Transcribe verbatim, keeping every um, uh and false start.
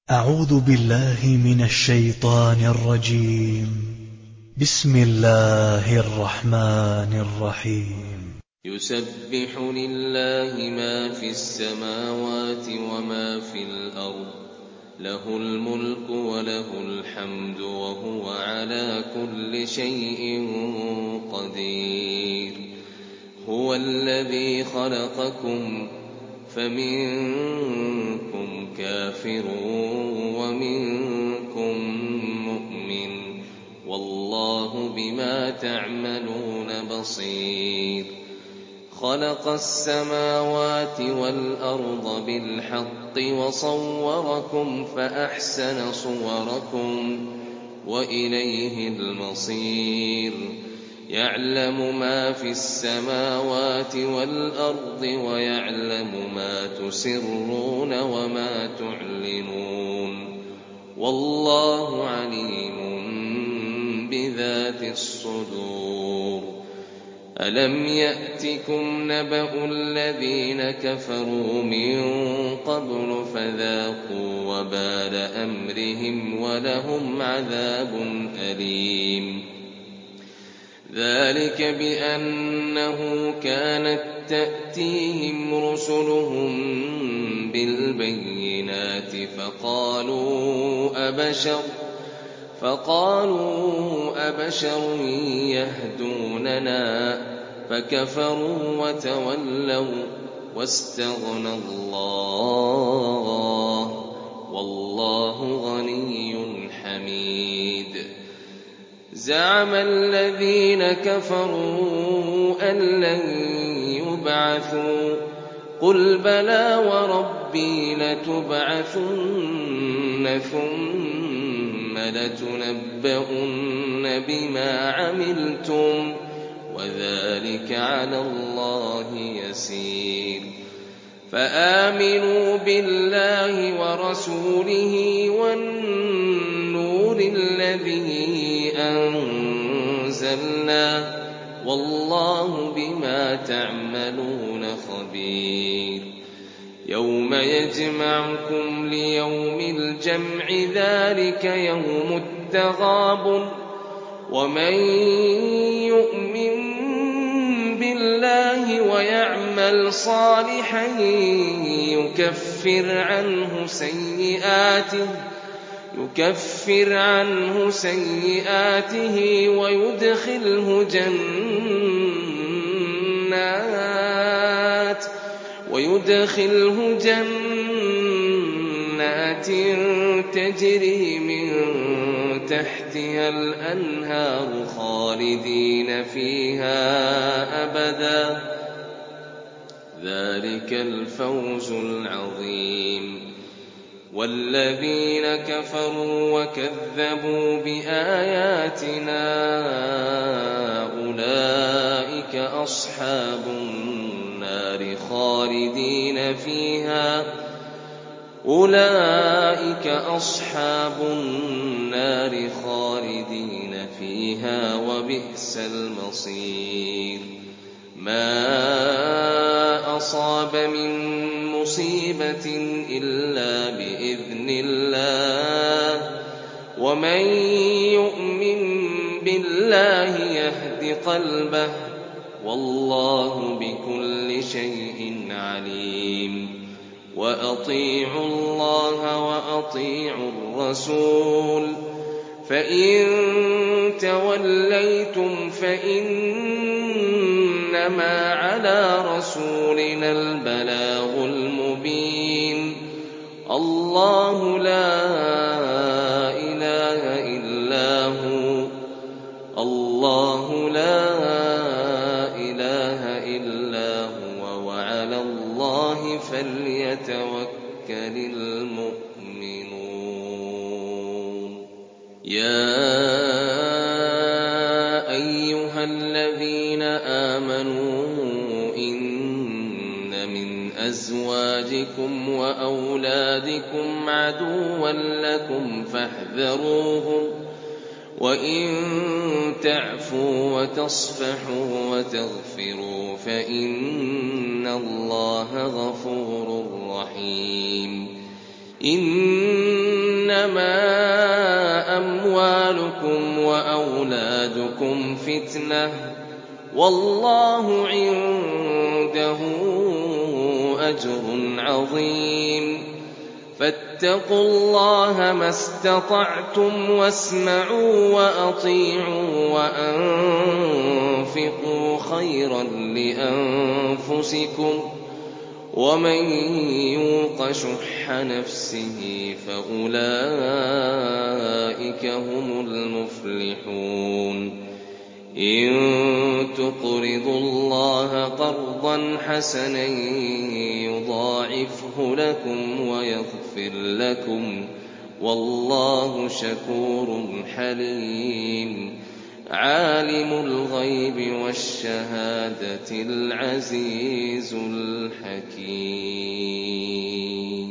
أعوذ بالله من الشيطان الرجيم. بسم الله الرحمن الرحيم. يسبح لله ما في السماوات وما في الأرض، له الملك وله الحمد وهو على كل شيء قدير. هو الذي خلقكم فمنكم كافر ومنكم مؤمن، والله بما تعملون بصير. خلق السماوات والأرض بالحق وصوركم فأحسن صوركم وإليه المصير. يعلم ما في السماوات والأرض ويعلم ما تسرون وما تعلنون، والله عليم بذات الصدور. ألم يأتكم نبأ الذين كفروا من قبل فذاقوا وبال أمرهم ولهم عذاب أليم. ذلك بأنه كانت تأتيهم رسلهم بالبينات فقالوا أبشر فقالوا أبشر يهدوننا فكفروا وتولوا واستغنى الله، والله غني حميد. زعم الذين كفروا أن لن يبعثوا، قل بلى وربي لتبعثن ثم لتنبؤن بما عملتم وذلك على الله يسير. فآمنوا بالله ورسوله والنور الذي أنزلنا، والله بما تعملون خبير. يوم يجمعكم ليوم الجمع ذلك يوم التغابن، ومن يؤمن بالله ويعمل صالحا يكفر عنه سيئاته يكفر عنه سيئاته ويدخله جنات ويدخله جنات تجري من تحتها الأنهار خالدين فيها أبدا، ذلك الفوز العظيم. والذين كفروا وكذبوا بآياتنا أولئك أصحاب النار خالدين فيها أولئك أصحاب النار خالدين فيها وبئس المصير. ما أصاب من مصيبة إلا بإذن الله، ومن يؤمن بالله يهد قلبه، والله بكل شيء عليم. وأطيعوا الله وأطيعوا الرسول، فإن توليتم فإنما على رسولنا البلاغ المبين. الله لا إله إلا هو الله لا إله إلا هو وعلى الله فليتوكل المؤمنون. يا أيها الذين آمنوا إن من أزواجكم وأولادكم عدوا لكم فاحذروهم، وإن تعفوا وتصفحوا وتغفروا فإن الله غفور رحيم. إن إِنَّمَا أَمْوَالُكُمْ وَأَوْلَادُكُمْ فِتْنَةٌ ۚ وَاللَّهُ عِندَهُ أَجْرٌ عَظِيمٌ. فَاتَّقُوا اللَّهَ مَا اسْتَطَعْتُمْ وَاسْمَعُوا وَأَطِيعُوا وَأَنفِقُوا خَيْرًا لِّأَنفُسِكُمْ ۗ وَمَن يُوقَ شُحَّ نَفْسِهِ فَأُولَٰئِكَ هُمُ الْمُفْلِحُونَ. إِن تُقْرِضُوا اللَّهَ قَرْضًا حَسَنًا يُضَاعِفْهُ لَكُمْ وَيَغْفِرْ لَكُمْ ۚ وَاللَّهُ شَكُورٌ حَلِيمٌ. عَالِمُ الْغَيْبِ وَالشَّهَادَةِ الْعَزِيزُ الْحَكِيمُ.